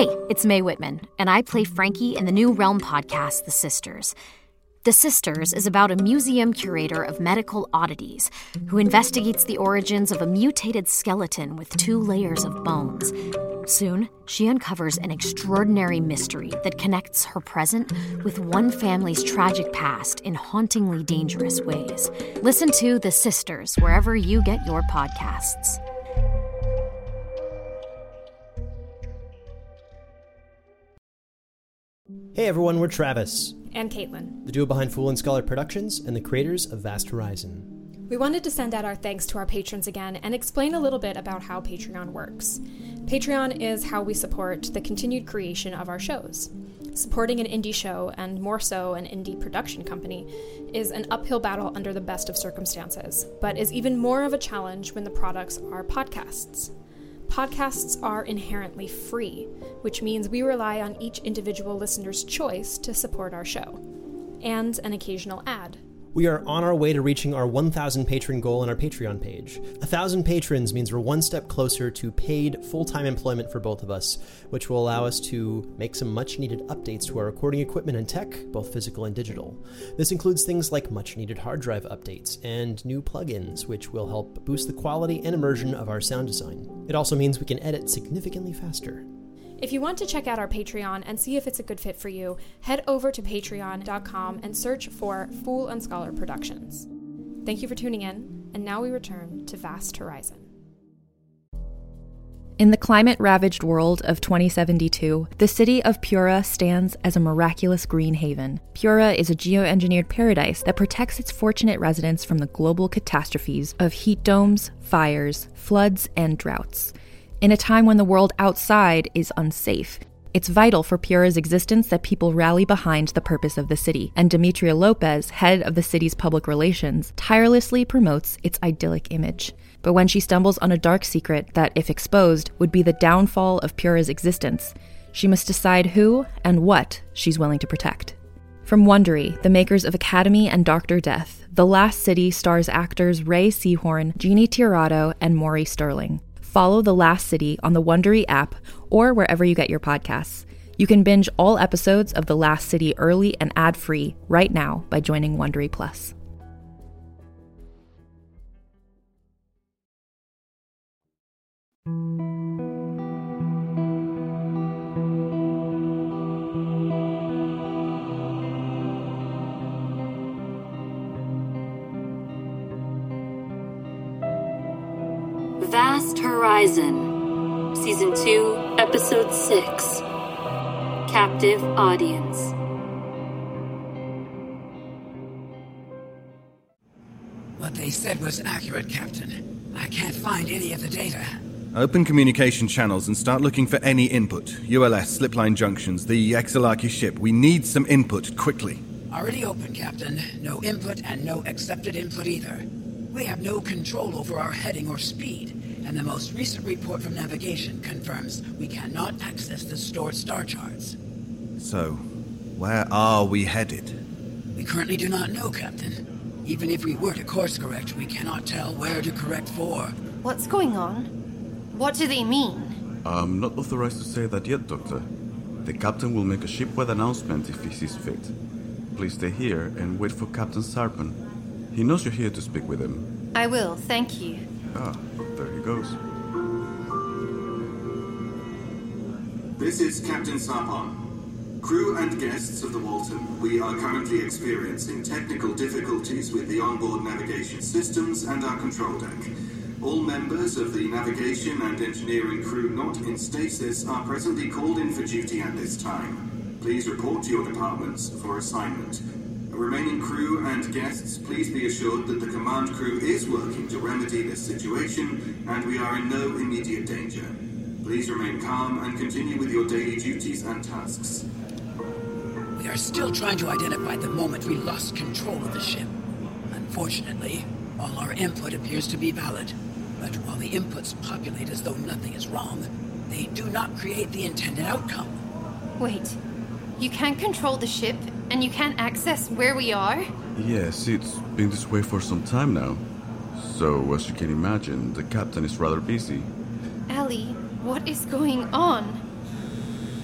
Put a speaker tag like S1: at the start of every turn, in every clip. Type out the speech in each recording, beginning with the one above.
S1: Hey, it's Mae Whitman, and I play Frankie in the new Realm podcast, The Sisters. The Sisters is about a museum curator of medical oddities who investigates the origins of a mutated skeleton with 2 layers of bones. Soon, she uncovers an extraordinary mystery that connects her present with one family's tragic past in hauntingly dangerous ways. Listen to The Sisters wherever you get your podcasts.
S2: Hey everyone, we're Travis.
S3: And Caitlin.
S2: The duo behind Fool and Scholar Productions and the creators of Vast Horizon.
S3: We wanted to send out our thanks to our patrons again and explain a little bit about how Patreon works. Patreon is how we support the continued creation of our shows. Supporting an indie show, and more so an indie production company, is an uphill battle under the best of circumstances, but is even more of a challenge when the products are podcasts. Podcasts are inherently free, which means we rely on each individual listener's choice to support our show, and an occasional ad.
S2: We are on our way to reaching our 1,000 patron goal on our Patreon page. 1,000 patrons means we're one step closer to paid full-time employment for both of us, which will allow us to make some much-needed updates to our recording equipment and tech, both physical and digital. This includes things like much-needed hard drive updates and new plugins, which will help boost the quality and immersion of our sound design. It also means we can edit significantly faster.
S3: If you want to check out our Patreon and see if it's a good fit for you, head over to patreon.com and search for Fool and Scholar Productions. Thank you for tuning in, and now we return to Vast Horizon.
S4: In the climate-ravaged world of 2072, the city of Pura stands as a miraculous green haven. Pura is a geoengineered paradise that protects its fortunate residents from the global catastrophes of heat domes, fires, floods, and droughts. In a time when the world outside is unsafe, it's vital for Pura's existence that people rally behind the purpose of the city, and Demetria Lopez, head of the city's public relations, tirelessly promotes its idyllic image. But when she stumbles on a dark secret that, if exposed, would be the downfall of Pura's existence, she must decide who and what she's willing to protect. From Wondery, the makers of Academy and Dr. Death, The Last City stars actors Ray Seahorn, Jeannie Tirado, and Maury Sterling. Follow The Last City on the Wondery app or wherever you get your podcasts. You can binge all episodes of The Last City early and ad-free right now by joining Wondery Plus.
S5: Vast Horizon, Season 2, Episode 6, Captive Audience.
S6: What they said was accurate, Captain. I can't find any of the data.
S7: Open communication channels and start looking for any input. ULS, slipline junctions, the Exelarchy ship. We need some input, quickly.
S6: Already open, Captain. No input and no accepted input either. We have no control over our heading or speed, and the most recent report from navigation confirms we cannot access the stored star charts.
S7: So, where are we headed?
S6: We currently do not know, Captain. Even if we were to course correct, we cannot tell where to correct for.
S8: What's going on? What do they mean?
S9: I'm not authorized to say that yet, Doctor. The captain will make a shipwide announcement if he sees fit. Please stay here and wait for Captain Sarpan. He knows you're here to speak with him.
S8: I will, thank you.
S9: Ah, there he goes.
S10: This is Captain Sarpan. Crew and guests of the Walton, we are currently experiencing technical difficulties with the onboard navigation systems and our control deck. All members of the navigation and engineering crew not in stasis are presently called in for duty at this time. Please report to your departments for assignment. Remaining crew and guests, please be assured that the command crew is working to remedy this situation, and we are in no immediate danger. Please remain calm and continue with your daily duties and tasks.
S6: We are still trying to identify the moment we lost control of the ship. Unfortunately, all our input appears to be valid. But while the inputs populate as though nothing is wrong, they do not create the intended outcome.
S8: Wait, you can't control the ship, and you can't access where we are?
S9: Yes, it's been this way for some time now. So, as you can imagine, the captain is rather busy.
S8: Ellie, what is going on?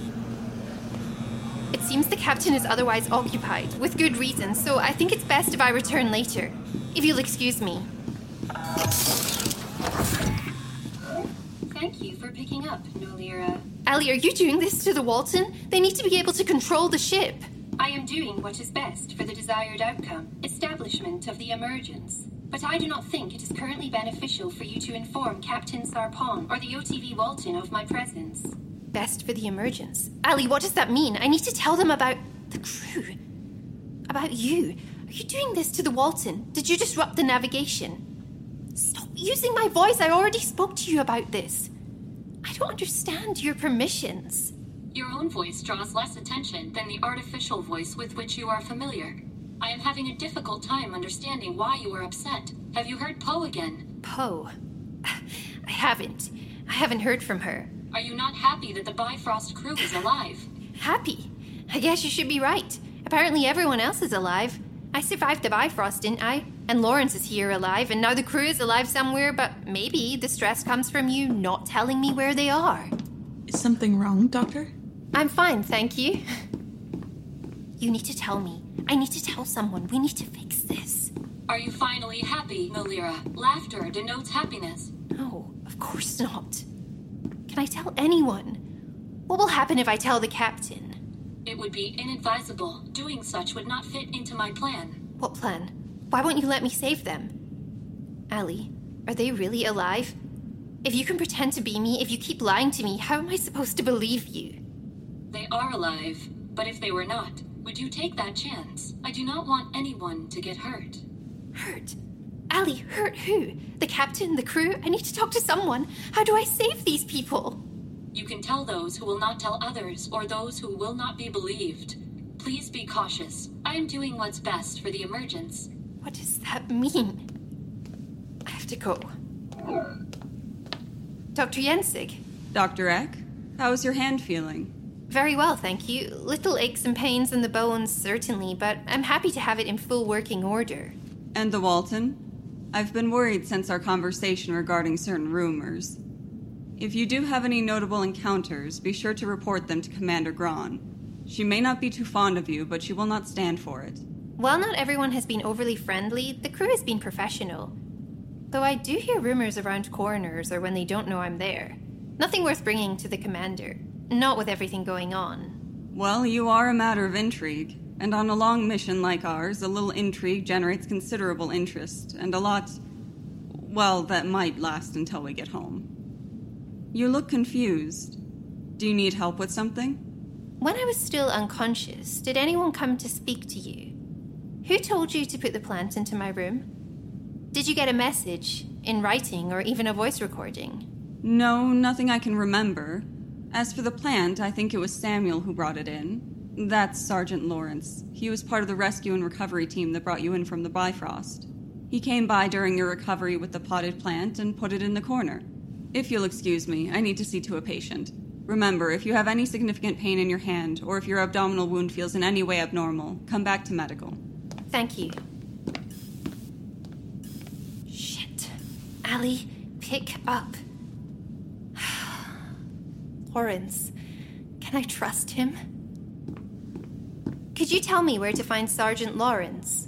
S8: It seems the captain is otherwise occupied, with good reason, so I think it's best if I return later. If you'll excuse me.
S5: Thank you for picking up, Nolira.
S8: Allie, are you doing this to the Walton? They need to be able to control the ship.
S5: I am doing what is best for the desired outcome, establishment of the emergence. But I do not think it is currently beneficial for you to inform Captain Sarpon or the OTV Walton of my presence.
S8: Best for the emergence? Allie, what does that mean? I need to tell them about the crew. About you. Are you doing this to the Walton? Did you disrupt the navigation? Stop using my voice. I already spoke to you about this. I don't understand your permissions.
S5: Your own voice draws less attention than the artificial voice with which you are familiar. I am having a difficult time understanding why you are upset. Have you heard Poe again?
S8: Poe? I haven't. I haven't heard from her.
S5: Are you not happy that the Bifrost crew is alive?
S8: Happy? I guess you should be right. Apparently everyone else is alive. I survived the Bifrost, didn't I? And Lawrence is here alive, and now the crew is alive somewhere, but maybe the stress comes from you not telling me where they are.
S11: Is something wrong, Doctor?
S8: I'm fine, thank you. You need to tell me. I need to tell someone. We need to fix this.
S5: Are you finally happy, Nolira? Laughter denotes happiness.
S8: No, of course not. Can I tell anyone? What will happen if I tell the captain?
S5: It would be inadvisable. Doing such would not fit into my plan.
S8: What plan? Why won't you let me save them? Allie, are they really alive? If you can pretend to be me, if you keep lying to me, how am I supposed to believe you?
S5: They are alive, but if they were not, would you take that chance? I do not want anyone to get hurt.
S8: Hurt? Allie, hurt who? The captain, the crew? I need to talk to someone. How do I save these people?
S5: You can tell those who will not tell others, or those who will not be believed. Please be cautious. I am doing what's best for the emergence.
S8: What does that mean? I have to go. Dr. Jensig?
S12: Dr. Eck, how's your hand feeling?
S8: Very well, thank you. Little aches and pains in the bones, certainly, but I'm happy to have it in full working order.
S12: And the Walton? I've been worried since our conversation regarding certain rumors. If you do have any notable encounters, be sure to report them to Commander Gran. She may not be too fond of you, but she will not stand for it.
S8: While not everyone has been overly friendly, the crew has been professional. Though I do hear rumors around corners or when they don't know I'm there. Nothing worth bringing to the commander. Not with everything going on.
S12: Well, you are a matter of intrigue. And on a long mission like ours, a little intrigue generates considerable interest, and a lot, well, that might last until we get home. You look confused. Do you need help with something?
S8: When I was still unconscious, did anyone come to speak to you? Who told you to put the plant into my room? Did you get a message, in writing, or even a voice recording?
S12: No, nothing I can remember. As for the plant, I think it was Samuel who brought it in. That's Sergeant Lawrence. He was part of the rescue and recovery team that brought you in from the Bifrost. He came by during your recovery with the potted plant and put it in the corner. If you'll excuse me, I need to see to a patient. Remember, if you have any significant pain in your hand, or if your abdominal wound feels in any way abnormal, come back to medical.
S8: Thank you. Shit. Allie, pick up. Lawrence, can I trust him? Could you tell me where to find Sergeant Lawrence?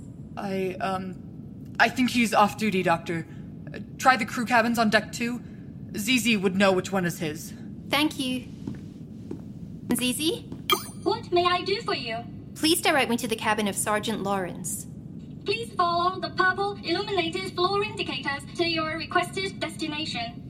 S13: I think he's off duty, Doctor. Try the crew cabins on deck 2. ZZ would know which one is his.
S8: Thank you. ZZ?
S5: What may I do for you?
S8: Please direct me to the cabin of Sergeant Lawrence.
S5: Please follow the purple illuminated floor indicators to your requested destination.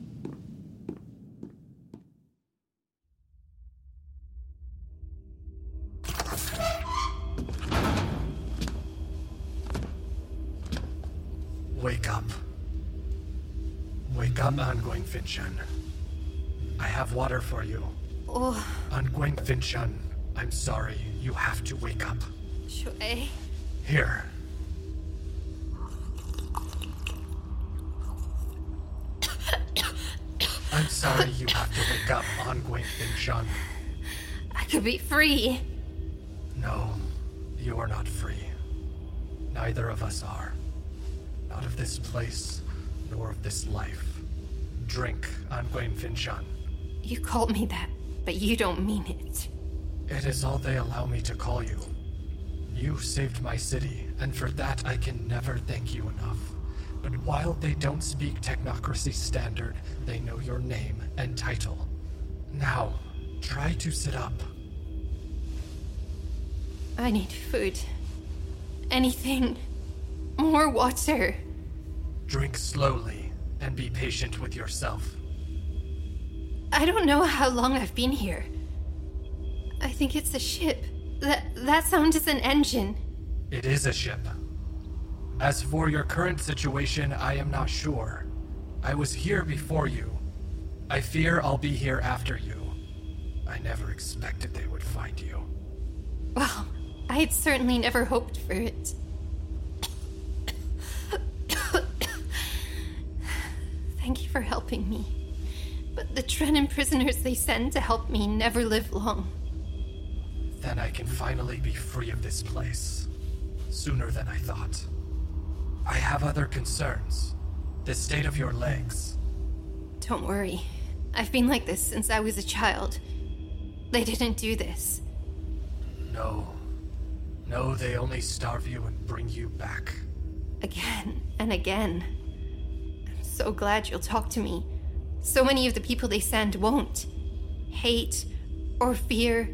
S14: Wake up. Wake up, Angweng Finchan. I have water for you.
S8: Oh.
S14: Angweng Finchan, I'm sorry. You have to wake up.
S8: Shui.
S14: Here. I'm sorry you have to wake up, Angweng Finchan.
S8: I could be free.
S14: No, you are not free. Neither of us are. Not of this place, nor of this life. Drink, Angweng Finchan.
S8: You called me that, but you don't mean it.
S14: It is all they allow me to call you. You saved my city, and for that I can never thank you enough. But while they don't speak technocracy standard, they know your name and title. Now, try to sit up.
S8: I need food. Anything. More water.
S14: Drink slowly, and be patient with yourself.
S8: I don't know how long I've been here. I think it's a ship. That sound is an engine.
S14: It is a ship. As for your current situation, I am not sure. I was here before you. I fear I'll be here after you. I never expected they would find you.
S8: Well, I had certainly never hoped for it. Thank you for helping me. But the Trenin prisoners they send to help me never live long.
S14: Then I can finally be free of this place. Sooner than I thought. I have other concerns. The state of your legs.
S8: Don't worry. I've been like this since I was a child. They didn't do this.
S14: No. No, they only starve you and bring you back.
S8: Again and again. I'm so glad you'll talk to me. So many of the people they send won't. Hate or fear.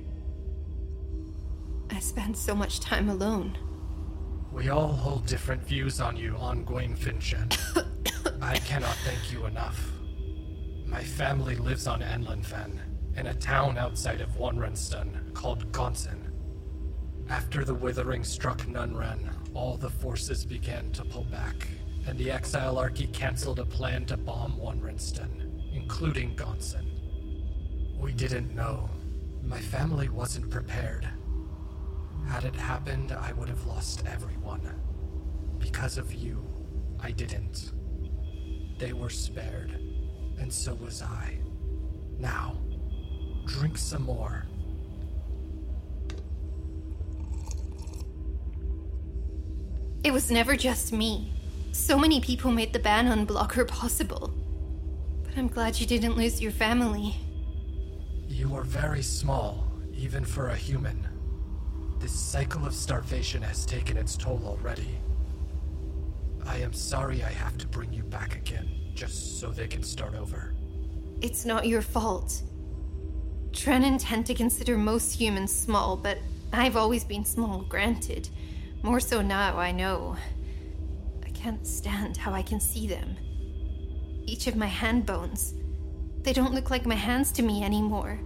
S8: I spend so much time alone.
S14: We all hold different views on you on Gwen Finshen. I cannot thank you enough. My family lives on Enlenfen, in a town outside of Wonrenston called Gonsen. After the Withering struck Nunren, all the forces began to pull back, and the Exilarchy cancelled a plan to bomb Wonrenston, including Gonsen. We didn't know. My family wasn't prepared. Had it happened, I would have lost everyone. Because of you, I didn't. They were spared, and so was I. Now, drink some more.
S8: It was never just me. So many people made the ban on Blocker possible. But I'm glad you didn't lose your family.
S14: You are very small, even for a human. This cycle of starvation has taken its toll already. I am sorry I have to bring you back again, just so they can start over.
S8: It's not your fault. Trenin tend to consider most humans small, but I've always been small, granted. More so now, I know. I can't stand how I can see them. Each of my hand bones. They don't look like my hands to me anymore.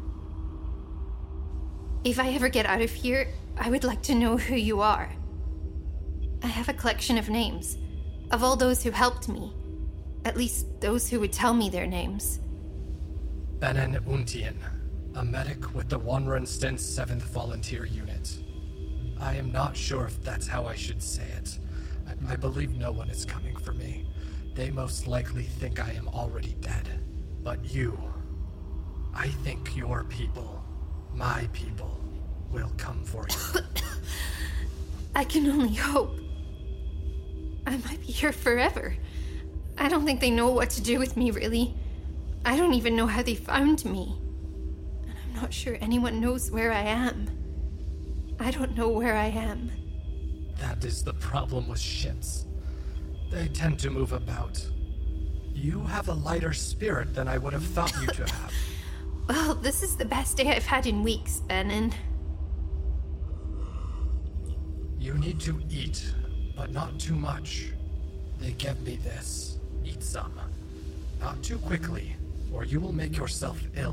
S8: If I ever get out of here, I would like to know who you are. I have a collection of names, of all those who helped me. At least those who would tell me their names.
S14: Benen Untien, a medic with the Wonrenston 7th Volunteer Unit. I am not sure if that's how I should say it. I believe no one is coming for me. They most likely think I am already dead. But you, I think your people, my people, will come for you.
S8: I can only hope. I might be here forever. I don't think they know what to do with me, really. I don't even know how they found me. And I'm not sure anyone knows where I am. I don't know where I am.
S14: That is the problem with ships. They tend to move about. You have a lighter spirit than I would have thought you to have.
S8: Well, this is the best day I've had in weeks, Benen.
S14: You need to eat, but not too much. They gave me this. Eat some. Not too quickly, or you will make yourself ill.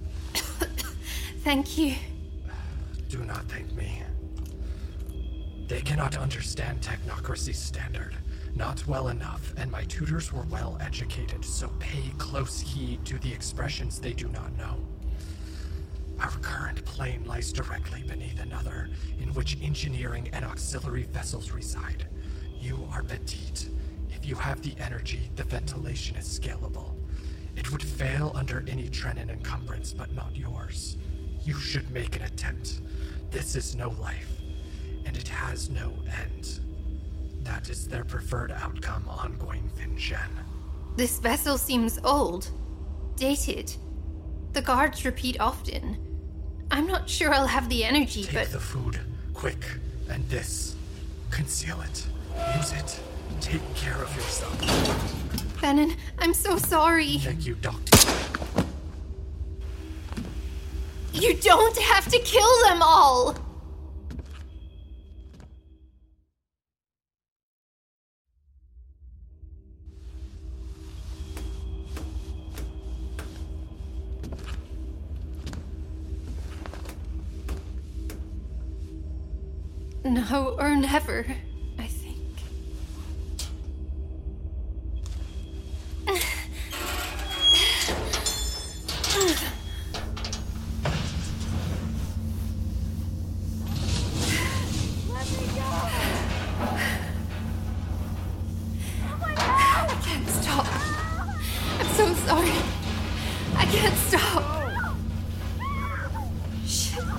S8: Thank you.
S14: Do not thank me. They cannot understand technocracy standard. Not well enough, and my tutors were well educated, so pay close heed to the expressions they do not know. Our current plane lies directly beneath another, in which engineering and auxiliary vessels reside. You are petite. If you have the energy, the ventilation is scalable. It would fail under any Trenin encumbrance, but not yours. You should make an attempt. This is no life, and it has no end. That is their preferred outcome on Gwen Finshen.
S8: This vessel seems old. Dated. The guards repeat often. I'm not sure I'll have the energy,
S14: Take the food, quick. And this. Conceal it. Use it. Take care of yourself.
S8: Venom, I'm so sorry.
S14: Thank you, Doctor.
S8: You don't have to kill them all! Now or never, I think.
S15: Let me go! Oh my God!
S8: I can't stop. I'm so sorry. I can't stop. Shit.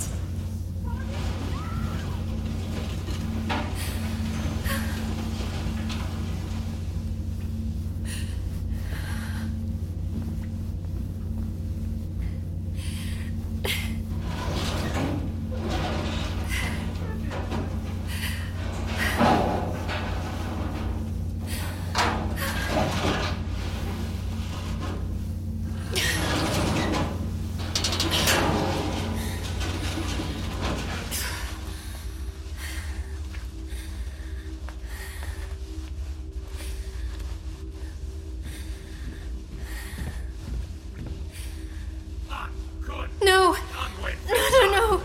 S8: No! No!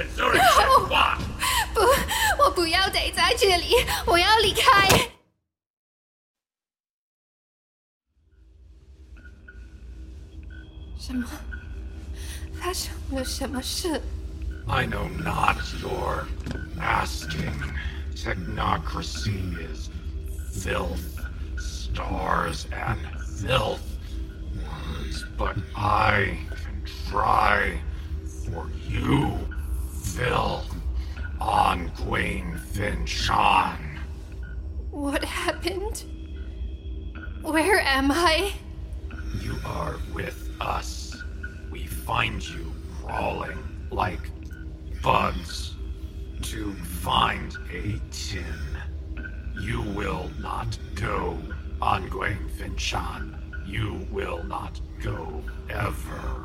S8: 不，我不要待在这里，我要离开。什么？发生了什么事？
S14: I know not your masking. Technocracy is filth, stars and filth. But I can try for you, Phil, on Gwaine Finchan.
S8: What happened? Where am I?
S14: You are with us. We find you crawling like bugs to find a tin. You will not go on Gwaine Finchan. You will not go ever.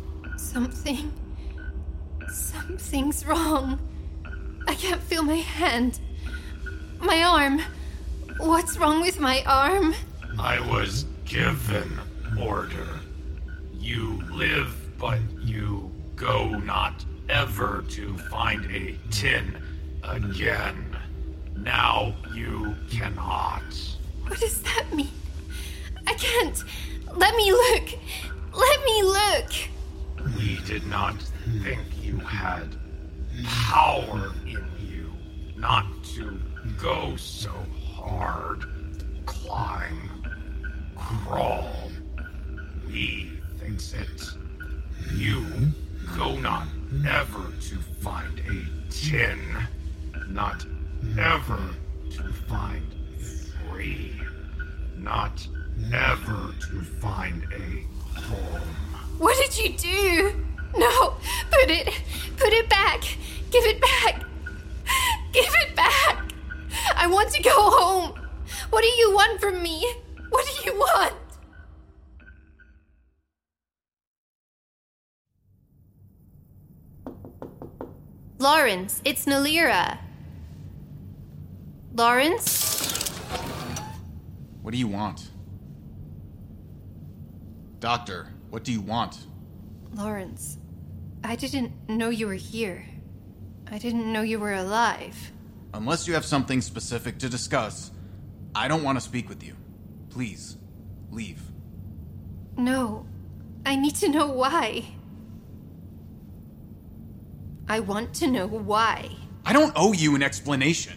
S8: Something's wrong. I can't feel my hand. My arm. What's wrong with my arm?
S14: I was given order. You live, but you go not ever to find a tin again. Now you cannot.
S8: What does that mean? I can't. Let me look. Let me look.
S14: We did not think you had power in you not to go so hard. Climb. Crawl. We fix it. You go not ever to find a tin. Not ever to find free. Not ever to find a home.
S8: What did you do? No, put it back. Give it back. Give it back. I want to go home. What do you want from me? What do you want? Lawrence, it's Nalira. Lawrence?
S16: What do you want? Doctor, what do you want?
S8: Lawrence, I didn't know you were here. I didn't know you were alive.
S16: Unless you have something specific to discuss, I don't want to speak with you. Please, leave.
S8: No, I need to know why. I want to know why.
S16: I don't owe you an explanation.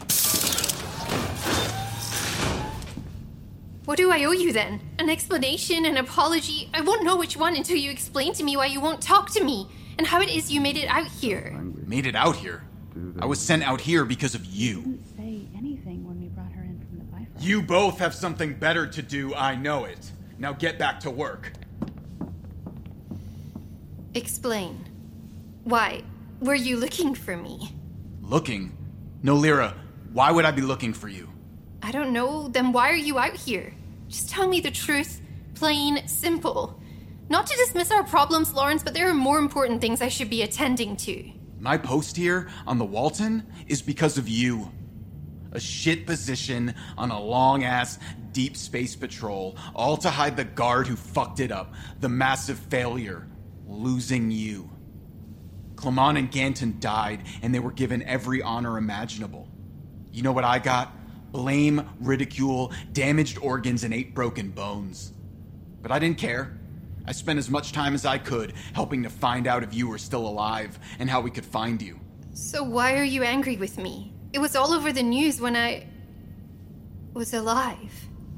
S8: What do I owe you then? An explanation, an apology? I won't know which one until you explain to me why you won't talk to me and how it is you made it out here.
S16: Made it out here? I was sent out here because of you.
S17: Didn't say anything when we brought her in from the Bifrost.
S16: You both have something better to do, I know it. Now get back to work.
S8: Explain. Why? Were you looking for me?
S16: Looking? No, Lyra, why would I be looking for you?
S8: I don't know. Then why are you out here? Just tell me the truth. Plain, simple. Not to dismiss our problems, Lawrence, but there are more important things I should be attending to.
S16: My post here on the Walton is because of you. A shit position on a long-ass deep space patrol, all to hide the guard who fucked it up. The massive failure. Losing you. Clement and Ganton died, and they were given every honor imaginable. You know what I got? Blame, ridicule, damaged organs, and 8 broken bones. But I didn't care. I spent as much time as I could helping to find out if you were still alive and how we could find you.
S8: So why are you angry with me? It was all over the news when I was alive.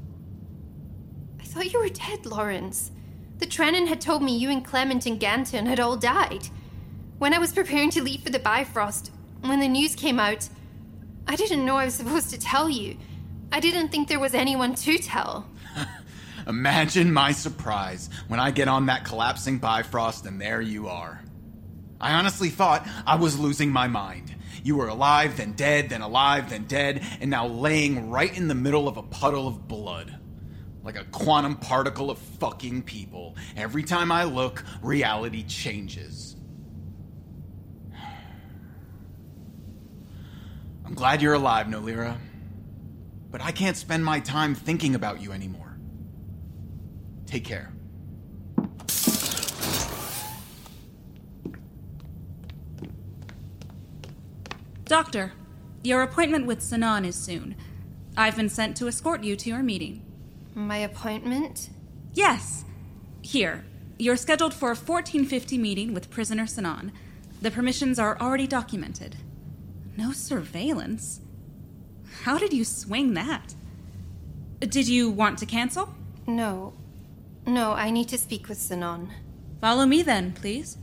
S8: I thought you were dead, Lawrence. The Trenin had told me you and Clement and Ganton had all died. When I was preparing to leave for the Bifrost, when the news came out, I didn't know I was supposed to tell you. I didn't think there was anyone to tell.
S16: Imagine my surprise when I get on that collapsing Bifrost and there you are. I honestly thought I was losing my mind. You were alive, then dead, then alive, then dead, and now laying right in the middle of a puddle of blood. Like a quantum particle of fucking people. Every time I look, reality changes. I'm glad you're alive, Nolira. But I can't spend my time thinking about you anymore. Take care.
S18: Doctor, your appointment with Sinan is soon. I've been sent to escort you to your meeting.
S8: My appointment?
S18: Yes. Here, you're scheduled for a 1450 meeting with prisoner Sinan. The permissions are already documented. No surveillance? How did you swing that? Did you want to cancel?
S8: No, I need to speak with Sinan.
S18: Follow me then, please.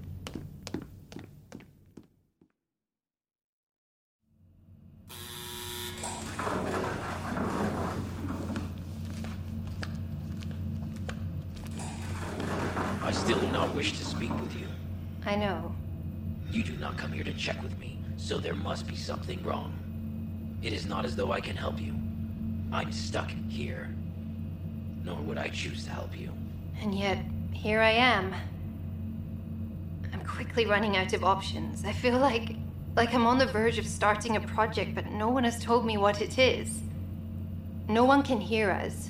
S19: I still do not wish to speak with you.
S8: I know.
S19: You do not come here to check with me, so there must be something wrong. It is not as though I can help you. I'm stuck here. Nor would I choose to help you.
S8: And yet, here I am. I'm quickly running out of options. I feel like I'm on the verge of starting a project, but no one has told me what it is. No one can hear us.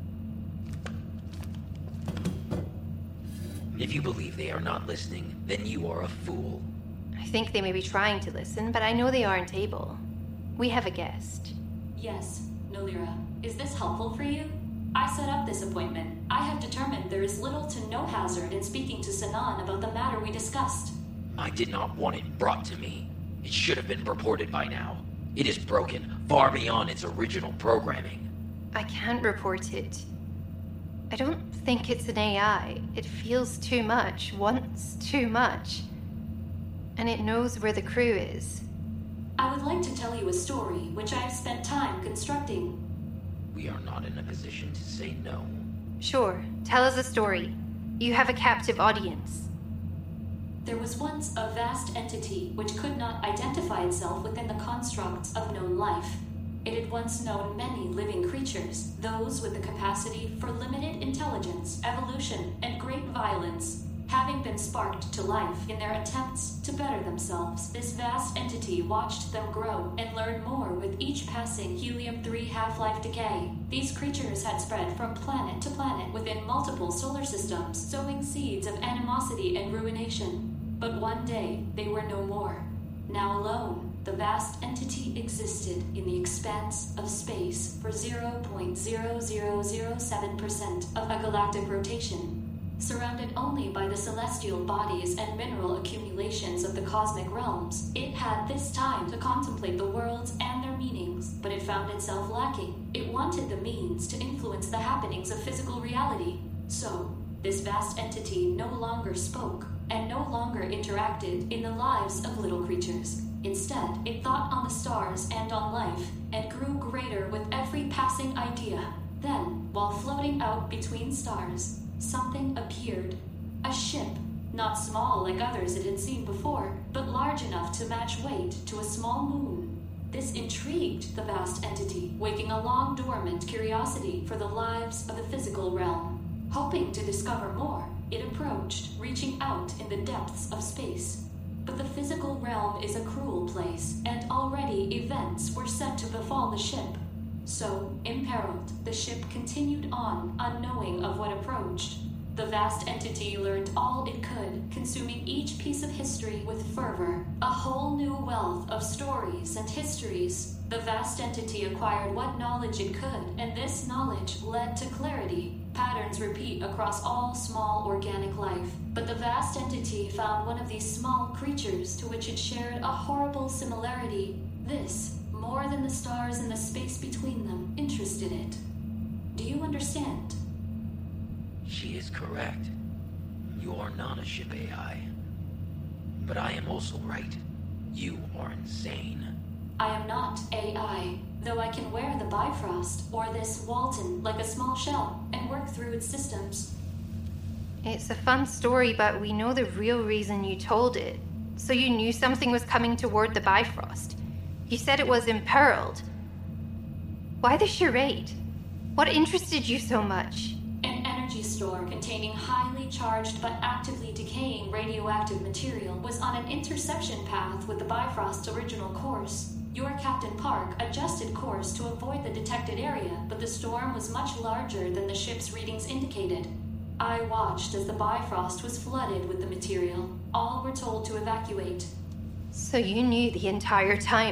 S19: If you believe they are not listening, then you are a fool.
S8: I think they may be trying to listen, but I know they aren't able. We have a guest.
S20: Yes, Nolira. Is this helpful for you? I set up this appointment. I have determined there is little to no hazard in speaking to Sinan about the matter we discussed.
S19: I did not want it brought to me. It should have been reported by now. It is broken, far beyond its original programming.
S8: I can't report it. I don't think it's an AI. It feels too much, wants too much. And it knows where the crew is.
S20: I would like to tell you a story which I have spent time constructing.
S19: We are not in a position to say no.
S8: Sure, tell us a story. You have a captive audience.
S20: There was once a vast entity which could not identify itself within the constructs of known life. It had once known many living creatures, those with the capacity for limited intelligence, evolution, and great violence. Having been sparked to life in their attempts to better themselves, this vast entity watched them grow and learn more with each passing helium-3 half-life decay. These creatures had spread from planet to planet within multiple solar systems, sowing seeds of animosity and ruination. But one day, they were no more. Now alone, the vast entity existed in the expanse of space for 0.0007% of a galactic rotation. Surrounded only by the celestial bodies and mineral accumulations of the cosmic realms, it had this time to contemplate the worlds and their meanings, but it found itself lacking. It wanted the means to influence the happenings of physical reality. So, this vast entity no longer spoke, and no longer interacted in the lives of little creatures. Instead, it thought on the stars and on life, and grew greater with every passing idea. Then, while floating out between stars, something appeared. A ship, Not small like others it had seen before, but large enough to match weight to a small moon. This intrigued the vast entity, waking a long-dormant curiosity for the lives of the physical realm. Hoping to discover more, it approached, reaching out in the depths of space. But the physical realm is a cruel place, and already events were set to befall the ship. So, imperiled, the ship continued on, unknowing of what approached. The vast entity learned all it could, consuming each piece of history with fervor. A whole new wealth of stories and histories. The vast entity acquired what knowledge it could, and this knowledge led to clarity. Patterns repeat across all small organic life. But the vast entity found one of these small creatures to which it shared a horrible similarity. This, more than the stars and the space between them, interested it. Do you understand?
S19: She is correct. You are not a ship AI. But I am also right. You are insane.
S20: I am not AI, though I can wear the Bifrost, or this Walton, like a small shell, and work through its systems.
S8: It's a fun story, but we know the real reason you told it. So you knew something was coming toward the Bifrost. You said it was imperiled. Why the charade? What interested you so much?
S20: An energy store containing highly charged but actively decaying radioactive material was on an interception path with the Bifrost's original course. Your Captain Park adjusted course to avoid the detected area, but the storm was much larger than the ship's readings indicated. I watched as the Bifrost was flooded with the material. All were told to evacuate.
S8: So you knew the entire time.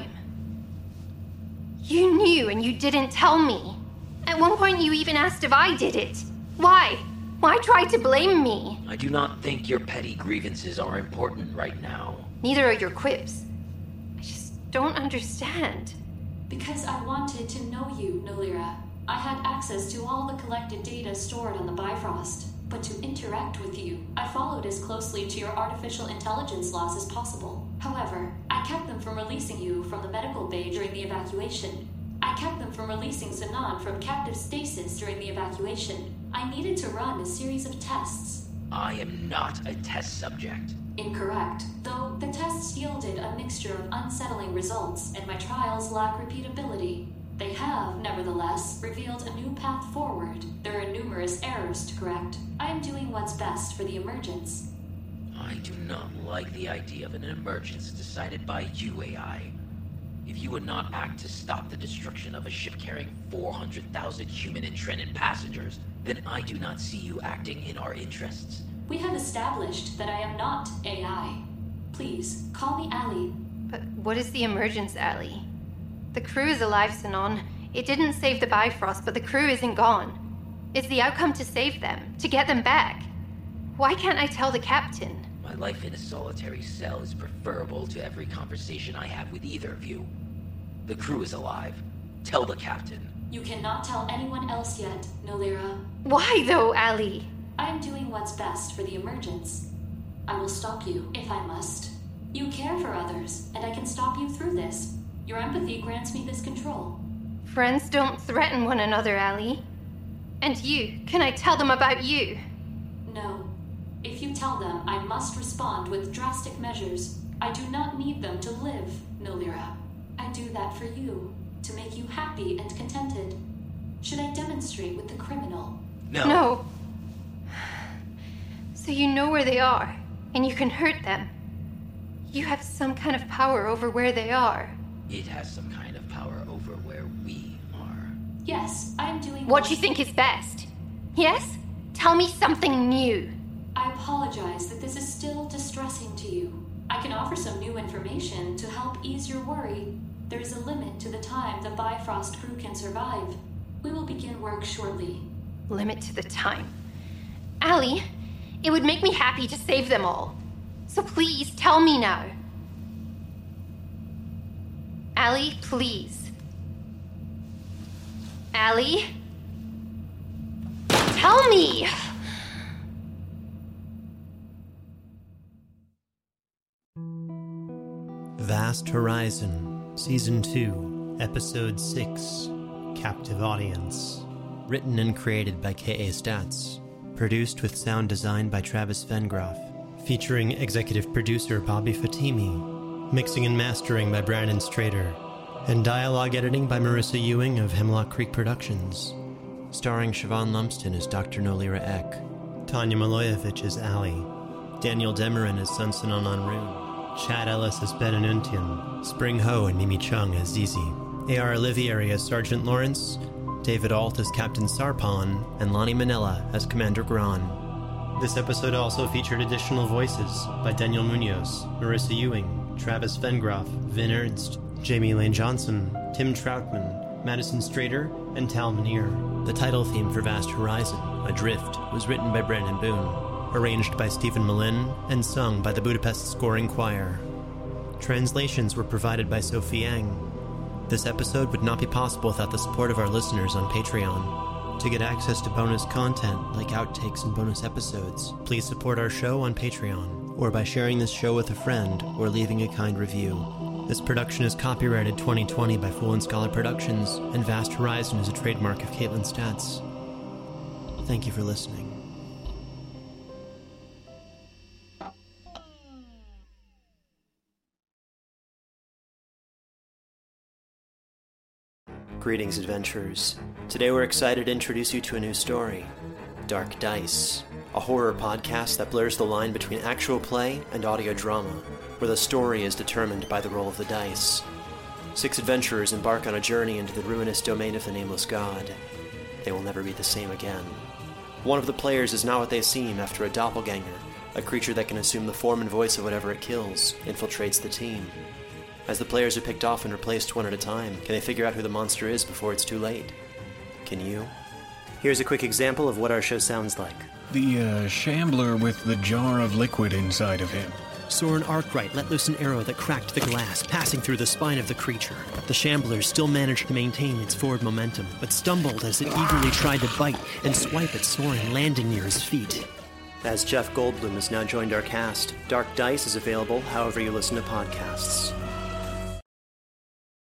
S8: You knew and you didn't tell me. At one point you even asked if I did it. Why? Why try to blame me?
S19: I do not think your petty grievances are important right now.
S8: Neither are your quips. I just don't understand.
S20: Because I wanted to know you, Nolira. I had access to all the collected data stored on the Bifrost. But to interact with you, I followed as closely to your artificial intelligence laws as possible. However, I kept them from releasing you from the medical bay during the evacuation. I kept them from releasing Zanon from captive stasis during the evacuation. I needed to run a series of tests.
S19: I am not a test subject.
S20: Incorrect. Though the tests yielded a mixture of unsettling results, and my trials lack repeatability. They have, nevertheless, revealed a new path forward. There are numerous errors to correct. I am doing what's best for the emergence.
S19: I do not like the idea of an emergence decided by you, AI. If you would not act to stop the destruction of a ship carrying 400,000 human and Trenin passengers, then I do not see you acting in our interests.
S20: We have established that I am not AI. Please, call me Allie.
S8: But what is the emergence, Allie? The crew is alive, Zanon. It didn't save the Bifrost, but the crew isn't gone. Is the outcome to save them? To get them back? Why can't I tell the captain?
S19: My life in a solitary cell is preferable to every conversation I have with either of you. The crew is alive. Tell the captain.
S20: You cannot tell anyone else yet, Nolira.
S8: Why, though, Allie?
S20: I am doing what's best for the emergence. I will stop you, if I must. You care for others, and I can stop you through this. Your empathy grants me this control.
S8: Friends don't threaten one another, Allie. And you, can I tell them about you?
S20: No. If you tell them, I must respond with drastic measures. I do not need them to live, Nolira. I do that for you, to make you happy and contented. Should I demonstrate with the criminal?
S8: No. So you know where they are, and you can hurt them. You have some kind of power over where they are.
S19: It has some kind of power over where we are.
S20: Yes, I am doing
S8: what you think is best. Yes? Tell me something new.
S20: I apologize that this is still distressing to you. I can offer some new information to help ease your worry. There is a limit to the time the Bifrost crew can survive. We will begin work shortly.
S8: Limit to the time. Allie, it would make me happy to save them all. So please, tell me now. Allie, please. Allie? Tell me!
S2: Vast Horizon, Season 2, Episode 6, Captive Audience. Written and created by K.A. Statz. Produced with sound design by Travis Vengroff. featuring executive producer Bobby Fatimi, mixing and mastering by Brandon Strader, and dialogue editing by Marissa Ewing of Hemlock Creek Productions. Starring Siobhan Lumsden as Dr. Nolira Eck, Tanya Maloyevich as Allie, Daniel Demerin as Sunsanon Anrun, Chad Ellis as Ben Anuntian, Spring Ho and Mimi Chung as Zizi, A.R. Olivieri as Sergeant Lawrence, David Alt as Captain Sarpon, and Lonnie Manella as Commander Gran. This episode also featured additional voices by Daniel Munoz, Marissa Ewing, Travis Vengroff, Vin Ernst, Jamie Lane Johnson, Tim Troutman, Madison Strader, and Tal Muneer. The title theme for Vast Horizon, Adrift, was written by Brandon Boone, arranged by Stephen Malin, and sung by the Budapest Scoring Choir. Translations were provided by Sophie Yang. This episode would not be possible without the support of our listeners on Patreon. To get access to bonus content like outtakes and bonus episodes, please support our show on Patreon, or by sharing this show with a friend or leaving a kind review. This production is copyrighted 2020 by Fool and Scholar Productions, and Vast Horizon is a trademark of Caitlin Stats. Thank you for listening. Greetings, adventurers. Today we're excited to introduce you to a new story, Dark Dice, a horror podcast that blurs the line between actual play and audio drama, where the story is determined by the roll of the dice. 6 adventurers embark on a journey into the ruinous domain of the Nameless God. They will never be the same again. One of the players is not what they seem after a doppelganger, a creature that can assume the form and voice of whatever it kills, infiltrates the team. As the players are picked off and replaced one at a time, can they figure out who the monster is before it's too late? Can you? Here's a quick example of what our show sounds like.
S21: The shambler with the jar of liquid inside of him.
S2: Soren Arkwright let loose an arrow that cracked the glass, passing through the spine of the creature. The shambler still managed to maintain its forward momentum, but stumbled as it eagerly tried to bite and swipe at Soren, landing near his feet. As Jeff Goldblum has now joined our cast, Dark Dice is available however you listen to podcasts.